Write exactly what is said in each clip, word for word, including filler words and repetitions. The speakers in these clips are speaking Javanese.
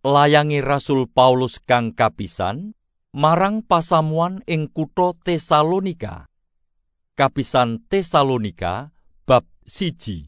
Layangi Rasul Paulus kang kapisan marang pasamuan ing kutha Tesalonika. Kapisan Tesalonika bab siji.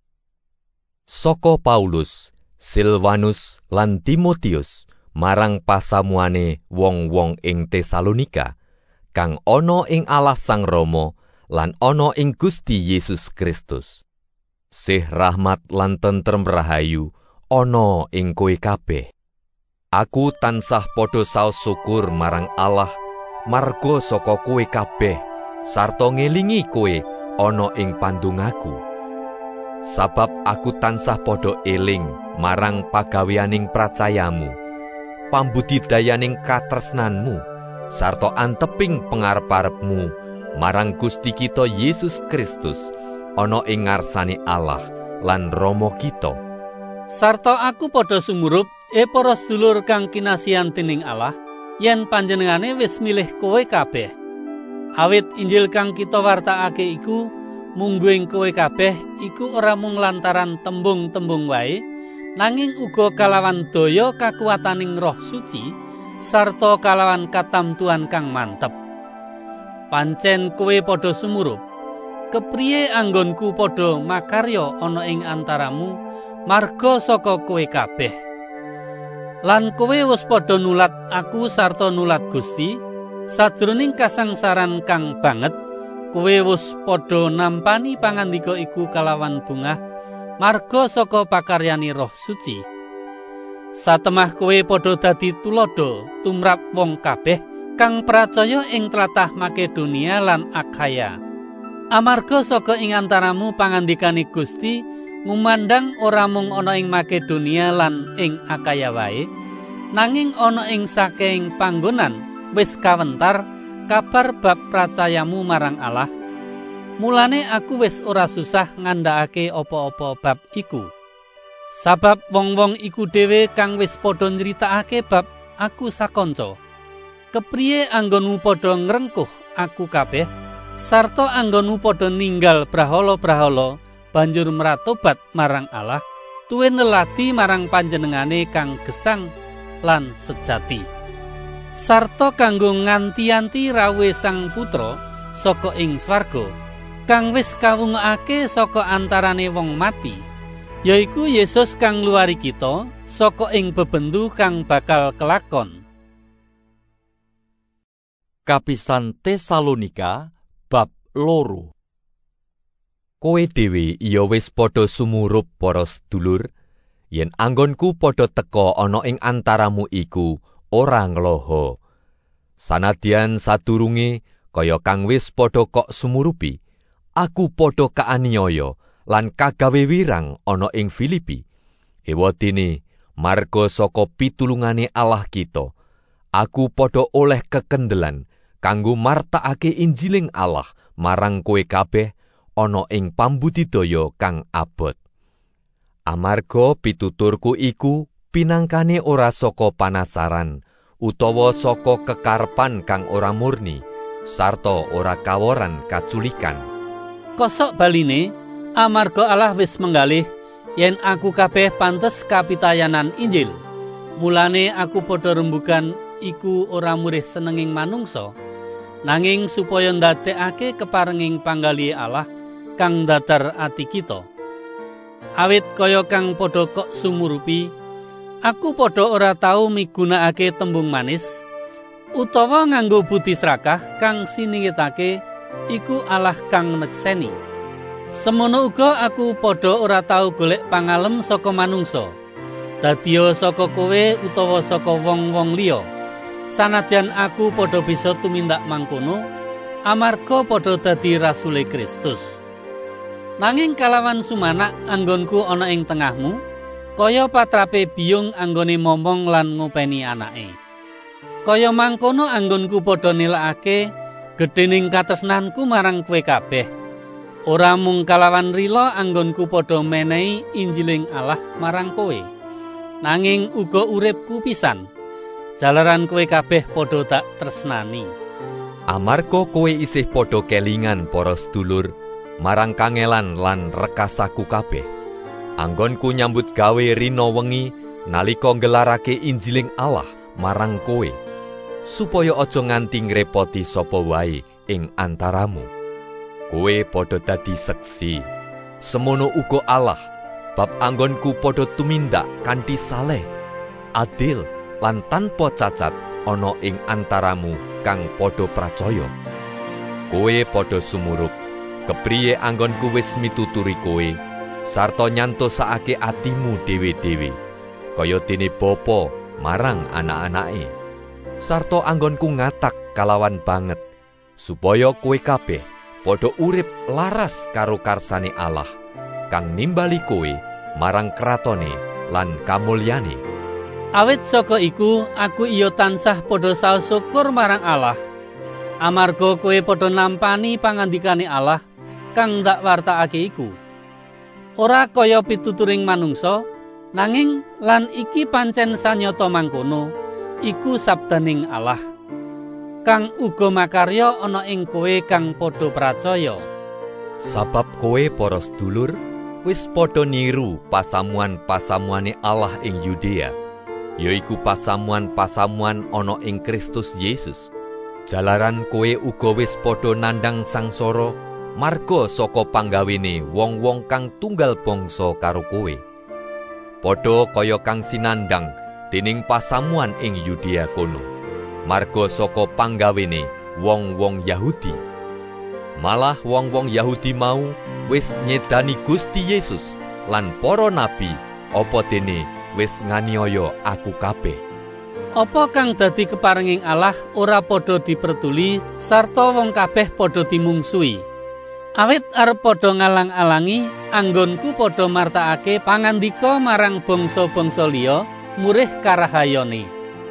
Saka Paulus, Silvanus lan Timotius marang pasamuane wong-wong ing Tesalonika kang ana ing Allah Sang Rama lan ana ing Gusti Yesus Kristus. Sih rahmat lan tentrem rahayu ana ing kowe kabeh. Aku tansah padha saos syukur marang Allah marga saka kowe kabeh sarta ngelingi kowe ana ing pandongaku. Sabab aku tansah padha eling marang pagaweaning pracayamu, pambudidayaning katresnanmu, sarta anteping pangarep-arepmu marang Gusti kita Yesus Kristus ana ing ngarsane Allah lan Rama kita. Sarta aku padha sumurup, e para sedulur kang kinasihan dening Allah, yen panjenengane wis milih kowe kabeh. Awit Injil kang kita wartakake iku mungguing kowe kabeh iku ora mung lantaran tembung-tembung wae, nanging uga kalawan daya kakuwataning Roh Suci sarta kalawan katamtuhan kang mantep. Pancen kowe padha sumurup, kepriye anggonku padha makarya ana ing antaramu marga saka kowe kabeh. Lan kowe wis padha nulat aku sarta nulat Gusti, sajroning kasangsaran kang banget kowe wis padha nampani pangandika iku kalawan bungah marga saka pakaryane Roh Suci. Satemah kowe padha dadi tulodo tumrap wong kabeh kang pracaya ing tlatah Makedonia lan Akhaya. Amarga saka ing antaramu pangandikane Gusti ngumandang ora mung ana ing Makedonia lan ing Akhaya wae, nanging ana ing saking panggonan wis kawentar kabar bab pracayamu marang Allah. Mulane aku wis ora susah ngandhakake apa-apa bab iku. Sabab wong-wong iku dhewe kang wis padha nyritakake bab aku sakanca. Kepriye anggonmu padha ngrengkuh aku kabeh, sarta anggonmu padha ninggal brahala-brahala banjur mratobat marang Allah, tuwe neladi marang panjenengane kang gesang lan sejati. Sarta kanggo nganti-anti rawuhe Sang Putra saka ing swarga, kang wis kawungake saka antarane wong mati, yaiku Yesus kang ngluwari kita saka ing bebendu kang bakal kelakon. Kapisan Tesalonika bab loro. Kowe dhewe iya wis padha sumurup para sedulur, yen anggonku padha teka ana ing antaramu iku ora ngloho. Sanadyan sadurunge kaya kang wis padha kok sumurupi, aku padha kaaniaya lan kagawe wirang ana ing Filipi. Ewadene marga saka pitulungane Allah kita, aku padha oleh kekendelan kanggo martakake Injiling Allah marang kowe kabeh ana ing pambudidaya kang abot. Amarga pituturku iku pinangkane ora saka panasaran utawa saka kekarepan kang ora murni sarta ora kaworan kaculikan. Kosok baline, amarga Allah wis menggalih yen aku kabeh pantes kapitayanan Injil. Mulane aku padha rembugan iku ora murih senenging manungsa, nanging supaya ndadekake keparenging panggalih Allah kang datar ati kita. Awit kaya kang padha kok sumurupi, aku padha ora tau migunakake tembung manis utawa nganggo budi srakah kang siningitake iku Allah kang nekseni. Semono uga aku padha ora tau golek pangalem saka manungsa, dadiya saka kowe utawa saka wong-wong liya. Sanadyan aku padha bisa tumindak mangkono amarga padha dadi rasule Kristus. Nanging kalawan sumanak anggonku ana ing tengahmu, kaya patrape biyung anggone momong lan ngopeni anake. Kaya mangkono anggonku padha nilakake gedhening katresnanku marang kowe kabeh. Ora mung kalawan rila anggonku padha menehi Injiling Allah marang kowe, nanging uga uripku pisan jalaran kowe kabeh padha tak tresnani. Amarga kowe isih padha kelingan para sedulur marang kangelan lan rekasaku kabeh, anggonku nyambut gawe rina wengi nalika nggelarake Injiling Allah marang kowe, supaya aja nganti ngrepoti sapa wae ing antaramu. Kowe padha dadi seksi, semono uga Allah bab anggonku padha tumindak kanthi saleh, adil lan tanpa cacat ana ing antaramu kang padha pracaya. Kowe padha sumurup, kepriye anggonku wis mituturi kowe, sarta nyantosake atimu dhewe-dhewe, kaya dene bapa marang anak-anake. Sarta anggonku ngatak kalawan banget, supaya kowe kabeh padha urip laras karo karsane Allah, kang nimbali kowe marang kratone lan kamulyane. Awit saka iku aku iya tansah padha saos syukur marang Allah, amarga kowe padha nampani pangandikane Allah kang ndak wartakake iku. Ora kaya pituturing manungsa, nanging lan iki pancen sanyata mangkono, iku sabdaning Allah, kang uga makarya ana ing kowe kang padha pracaya. Sabab kowe para sedulur wis padha niru pasamuan-pasamuane Allah ing Yudea, yaiku pasamuan-pasamuan ana ing Kristus Yesus. Jalaran kowe uga wis padha nandhang sangsara marga saka panggawene wong-wong kang tunggal bangsa karo kowe. Padha kaya kang sinandhang dening pasamuan ing Yudea kono, marga saka panggawene wong-wong Yahudi. Malah wong-wong Yahudi mau wis nyedani Gusti Yesus lan para nabi, apa dene wis nganiaya aku kabeh. Apa kang dadi keparenging Allah ora padha dipertuli sarta wong kabeh padha dimungsuhi. Awit arep padha ngalang-alangi anggonku padha martakake pangandika marang bangsa-bangsa liya murih karahayane.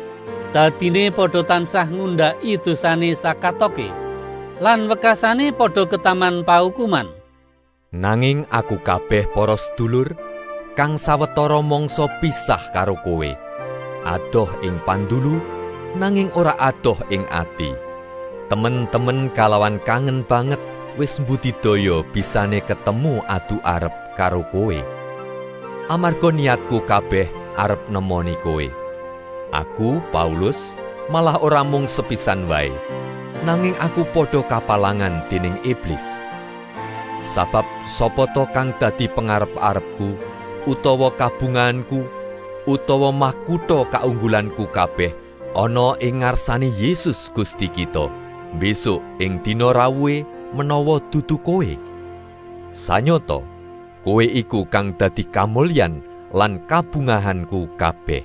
Dadine padha tansah ngundhaki dosane sakatoke lan wekasane padha ketaman paukuman. Nanging aku kabeh para sedulur kang sawetara mangsa pisah karo kowe, adoh ing pandulu nanging ora adoh ing ati. Temen-temen kalawan kangen banget wis mbudidaya bisane ketemu adu arep karo kowe. Amarga niatku kabeh arep nemoni kowe. Aku Paulus malah ora mung sepisan wae, nanging aku padha kapalangan dening iblis. Sabab sapa to kang dadi pangarep-arepku utawa kabunganku utawa mahkota kaunggulanku kabeh ana ing ngarsane Yesus Gusti kita, besok ing dina rawuhe menawa dudu kowe. Sanyata kowe iku kang dadi kamulyan lan kabungahanku kabeh.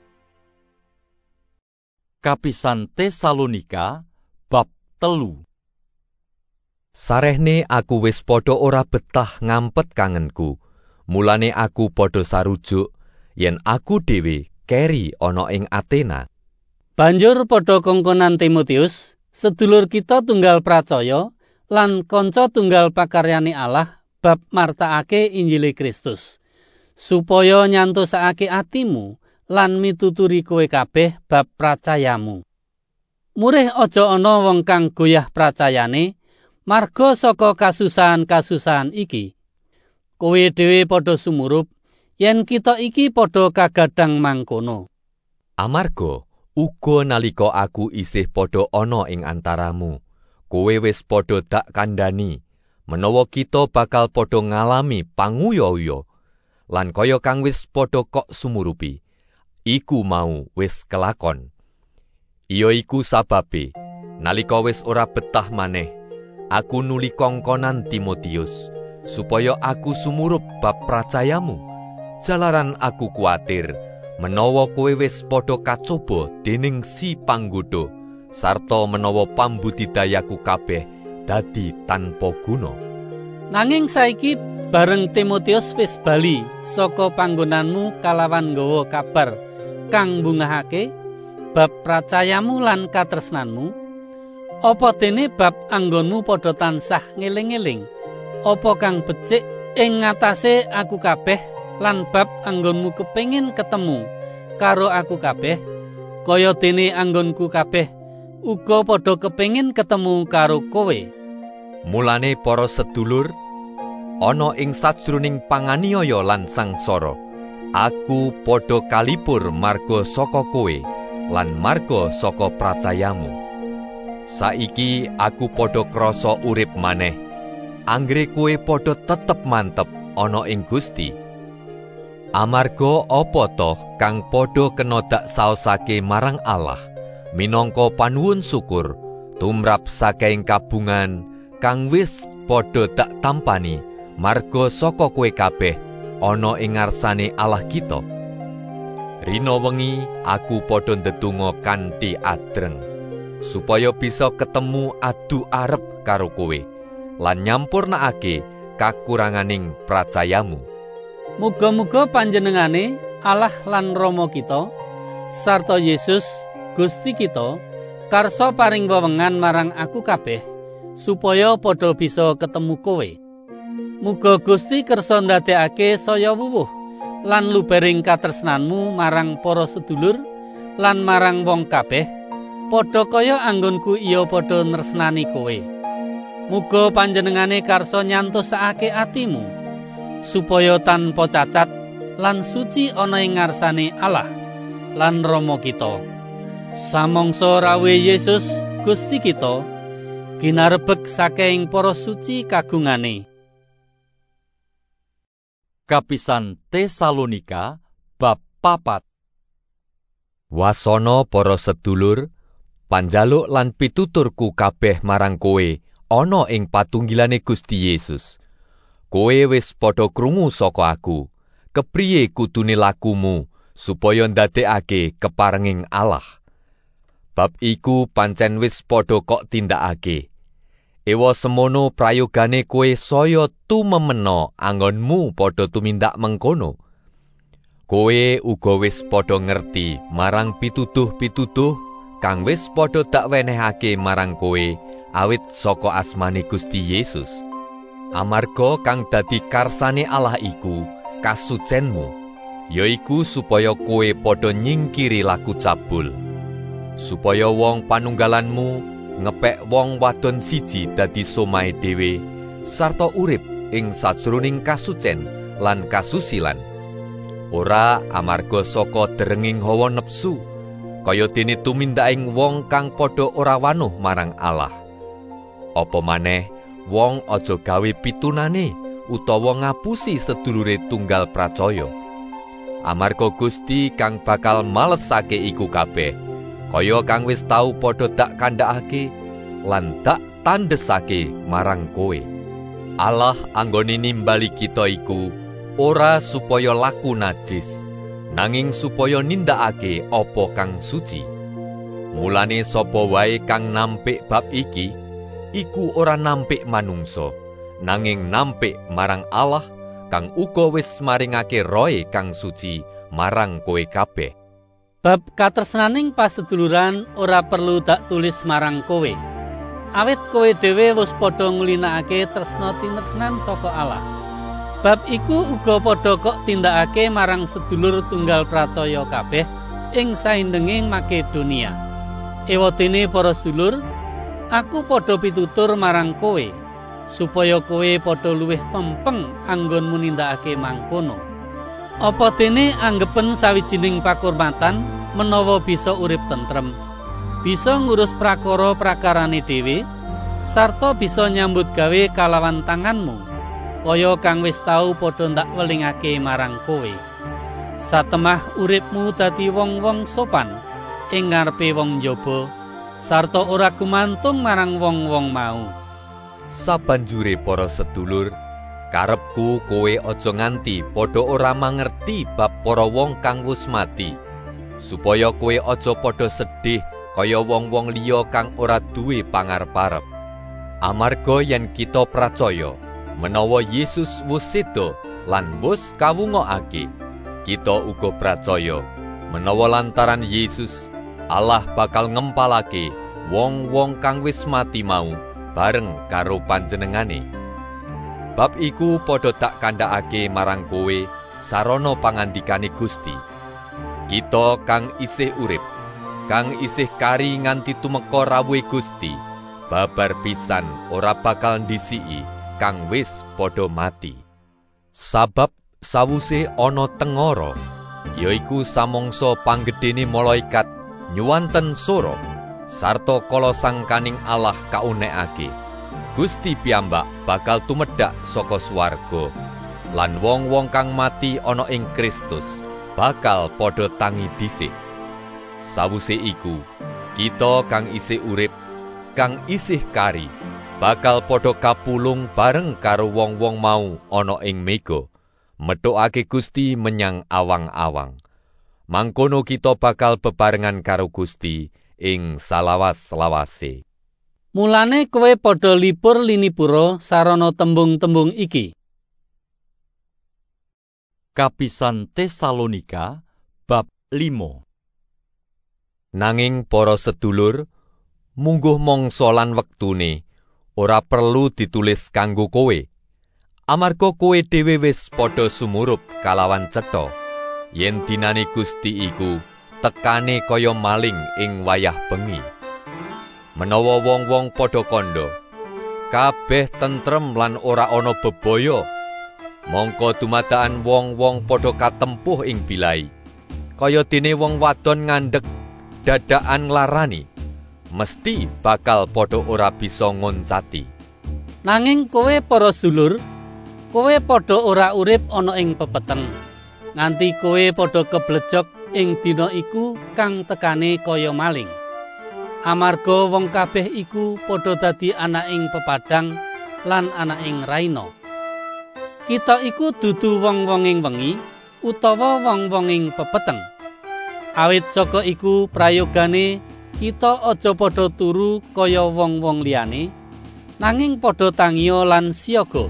Kapisan Tesalonika bab telu. Sarehne aku wis padha ora betah ngampet kangenku, mulane aku padha sarujuk yen aku dhewe keri ana ing Athena. Banjur padha kongkonan Timotius, sedulur kita tunggal pracaya lan kanca tunggal pakaryane Allah bab martakake Injile Kristus, supaya nyantosake atimu lan mituturi kowe kabeh bab pracayamu. Murih aja ana wong kang goyah pracayane marga saka kasusahan-kasusahan iki. Kowe dhewe padha sumurup yen kita iki padha kagadhang mangkono. Amarga uga nalika aku isih padha ana ing antaramu, kowe wis padha dak kandhani menawa kita bakal padha ngalami panguya-uya, lan kaya kang wis padha kok sumurupi, iku mau wis kelakon. Iya iku sababe nalika wis ora betah maneh, aku nuli kongkonan Timotius supaya aku sumurup bab pracayamu, jalaran aku kuwatir menawa kowe wis padha kacoba dening si panggodha sarta menawa pambudidayaku kabeh dadi tanpa guna. Nanging saiki bareng Timotius wis bali saka panggonanmu kalawan nggawa kabar kang bungahake bab pracayamu lan katresnanmu, apa dene bab anggonmu padha tansah ngeling-eling apa kang becik ing ngatasé aku kabeh lan bab anggonmu kepengin ketemu karo aku kabeh, kaya dene anggonku kabeh uga padha kepengin ketemu karo kowe. Mulane para sedulur, ana ing sajroning panganiaya lan sangsara, Aku padha kalipur marga saka kowe lan marga saka pracayamu. Saiki aku padha krasa urip maneh, anggere kowe padha tetep mantep ana ing Gusti. Amarga apa toh kang padha kena dak saosake marang Allah minangka panuwun syukur tumrap saking kabungan kang wis padha dak tampani marga saka kowe kabeh ana ing ngarsane Allah kita. Rina wengi aku padha ndedonga kanthi adreng supaya bisa ketemu adu arep karo kowe lan nyampurnakake kakuranganing pracayamu. Muga-muga panjenengane Allah lan Rama kita sarta Yesus Gusti kita karsa paring wewengan marang aku kabeh supaya padha bisa ketemu kowe. Muga Gusti kersa ndadekake saya wuwuh lan lubering katresnanmu marang para sedulur lan marang wong kabeh padha kaya anggonku iya padha nresnani kowe. Muga panjenengane karsa nyantosake atimu supaya tanpa cacat lan suci ana ing ngarsane Allah lan Rama kita. Samangsa rawuh Yesus Gusti kita ginarebeg saking para suci kagungane. Kapisan Tesalonika bab papat. Wasana para sedulur, panjaluk lan pituturku kabeh marang kowe ana ing patunggilane Gusti Yesus. Kowe wis padha krungu saka aku, kepriye kudune lakumu supaya ndadekake keparenging Allah. Bab iku pancen wis padha kok tindakake. Ewa semono prayogane kowe saya tumemena anggonmu padha tumindak mengkono. Kowe uga wis padha ngerti marang pituduh-pituduh kang wis padha dak wenehake marang kowe awit saka asmane Gusti Yesus. Amarga kang dadi karsane Allah iku kasucenmu, yaiku supaya kowe padha nyingkiri laku cabul, supaya wong panunggalanmu ngepek wong wadon siji dadi somahe dhewe sarta urip ing sajroning kasucen lan kasusilan. Ora amarga saka derenging hawa nepsu, kaya dene tumindaking wong kang padha ora wanuh marang Allah. Apa maneh wong aja gawe pitunane utawa ngapusi sedulure tunggal pracaya. Amarga Gusti kang bakal malesake iku kabeh, kaya kang wis tau padha dak kandhakake lan dak tandesake marang kowe. Allah anggone nimbali kita iku ora supaya laku najis, nanging supaya nindakake apa kang suci. Mulane sapa wae kang nampik bab iki iku ora nampik manungsa, nanging nampik marang Allah kang uga wis maringake rohe kang suci marang kowe kabeh. Bab katresnaning paseduluran ora perlu tak tulis marang kowe. Awit kowe dhewe wis padha nglinakake tresna tinresnan saka Allah. Bab iku uga padha kok tindakake marang sedulur tunggal pracaya kabeh ing saindenging Makedonia. Ewadene para sedulur, aku padha pitutur marang kowe supaya kowe padha luwih pempeng anggonmu nindakake mangkono. Apa dene anggepen sawijining pakurmatan menawa bisa urip tentrem, bisa ngurus prakara-prakarane dhewe, sarta bisa nyambut gawe kalawan tanganmu, kaya kang wis tau padha ndak welingake marang kowe. Satemah uripmu dadi wong-wong sopan ing ngarepe wong njaba, sarta ora gumantung marang wong-wong mau. Sabanjure para sedulur, karepku kowe aja nganti padha ora mangerti bab para wong kang wis mati, supaya kowe aja padha sedih kaya wong-wong liya kang ora duwe pangarep-arep. Amarga yen kita pracaya menawa Yesus wis seda lan wis kawungokake, kita uga pracaya menawa lantaran Yesus Allah bakal ngempalake wong-wong kang wis mati mau bareng karo panjenengane. Bab iku padha dak kandhakake marang kowe sarana pangandikane Gusti. Kita kang isih urip, kang isih kari nganti tumeka rawuhe Gusti, babar pisan ora bakal ndisiki kang wis padha mati. Sabab Sawuse ana tengara, yaiku samangsa panggedene malaikat nyuwanten sora sarta kala sangkaning Allah kaunekake, Gusti piyambak bakal tumedhak saka swarga, lan wong-wong kang mati ana ing Kristus bakal padha tangi dhisik. Sawuse iku, kita kang isih urip, kang isih kari, bakal padha kapulung bareng karo wong-wong mau ana ing mega, metokake Gusti menyang awang-awang. Mangkono kita bakal bebarengan karo Gusti ing salawas-lawase. Mulane kowe padha libur linipura sarana tembung-tembung iki. Kapisan Tesalonika bab limo. Nanging para sedulur, mungguh mangsa lan wektune ora perlu ditulis kanggo kowe. Amarga kowe dhewe wis padha sumurup kalawan cetha yen dinane Gusti iku tekane kaya maling ing wayah bengi. Menawa wong-wong padha kandha, kabeh tentrem lan ora ana bebaya, mongko dumadakan wong-wong padha katempuh ing bilai, kaya dene wong wadon ngandhek dadakan nglarani, mesti bakal padha ora bisa ngoncati. Nanging kowe para sedulur, kowe padha ora urip ana ing pepeteng, nganti kowe padha keblejok ing dina iku kang tekane kaya maling. Amarga wong kabeh iku padha dadi anak ing pepadang lan anak ing raina. Kita iku dudu wong-wonging wengi utawa wong-wonging pepeteng. Awit saka iku prayogane kita aja padha turu kaya wong-wong liyane, nanging padha tangiya lan siaga.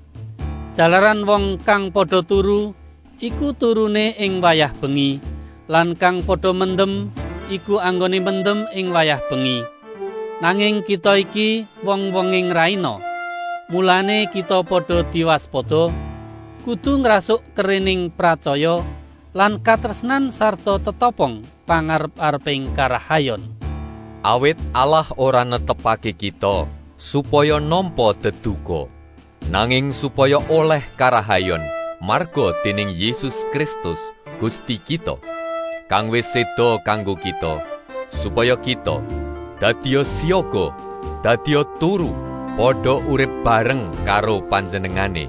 Jalaran wong kang padha turu iku turune ing wayah bengi, lan kang padha mendem iku anggone mendem ing wayah bengi. Nanging kita iki wong-wonging raina, mulane kita padha diwaspada, kudu ngrasuk kerening pracaya lan katresnan sarta tetopong pangarep-areping karahayon. Awit Allah ora netepake kita supaya nampa deduka, nanging supaya oleh karahayon marga dening Yesus Kristus Gusti kita, kang wis seda kanggo kita, supaya kita dadiya siaga, dadiya turu, padha urip bareng karo panjenengane.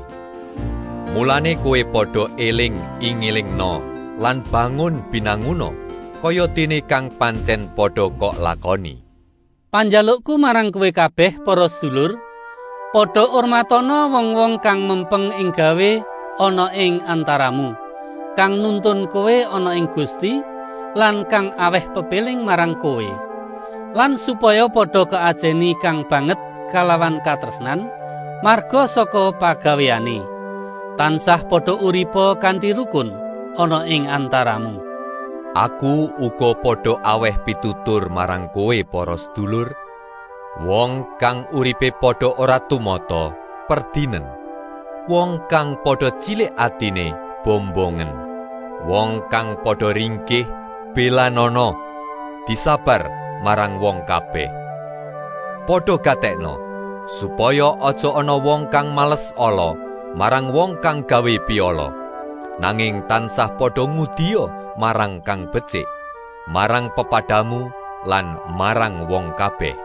Mulane kowe padha eling ingilingna lan bangun binanguna, kaya dene kang pancen padha kok lakoni. Panjalukku marang kowe kabeh para sedulur, padha urmatana wong-wong kang mempeng ing gawe ana ing antaramu, kang nuntun kowe ana ing Gusti, lan kang aweh pepeling marang kowe, lan supaya padha kaajeni kang banget kalawan katresnan marga saka pagaweane, tansah padha uripa kanthi rukun ana ing antaramu. Aku uga padha aweh pitutur marang kowe para sedulur, wong kang uripe padha ora tumata perdinen, wong kang padha cilik atine bombongen, wong kang padha ringkih belanono, disabar marang wong kabeh. Padha gatekno supaya aja ana wong kang males ala marang wong kang gawe piala, nanging tansah padha ngudiya marang kang becik, marang pepadamu lan marang wong kabeh.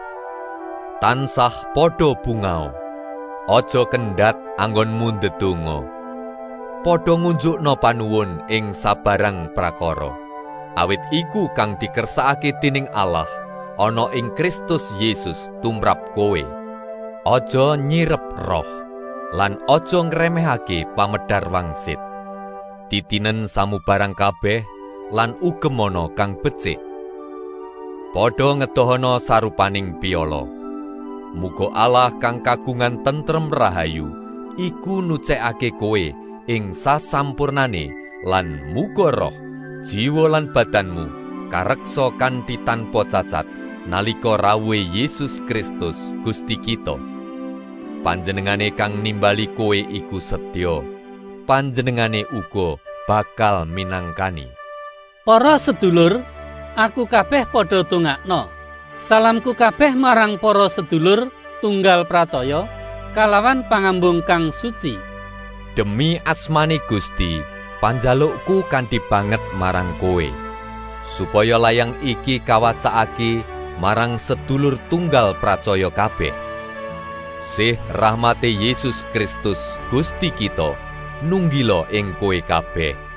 Tansah padha bungao, aja kendhat anggonmu ndedonga. Padha ngunjukna panuwun ing sabarang prakara, awit iku kang dikersakake dening Allah ana ing Kristus Yesus tumrap kowe. Aja nyirep roh lan aja ngremehake pamedhar wangsit. Titinen samubarang kabeh lan ugemana kang becik. Padha ngedohana sarupaning piala. Muga Allah kang kagungan tentrem rahayu iku nucekake kowe ing sasampurnane, lan muga roh, jiwa lan badanmu kareksa kanthi tanpa cacat nalika rawuhe Yesus Kristus Gusti kita. Panjenengane kang nimbali kowe iku setya, panjenengane uga bakal minangkani. Para sedulur, aku kabeh padha tungakna. Salamku kabeh marang para sedulur tunggal pracaya kalawan pangambung kang suci. Demi asmane Gusti, panjalukku kanthi banget marang kowe, supaya layang iki kawacakake marang sedulur tunggal pracaya kabeh. Sih rahmate Yesus Kristus Gusti kita, nunggila ing kowe kabeh.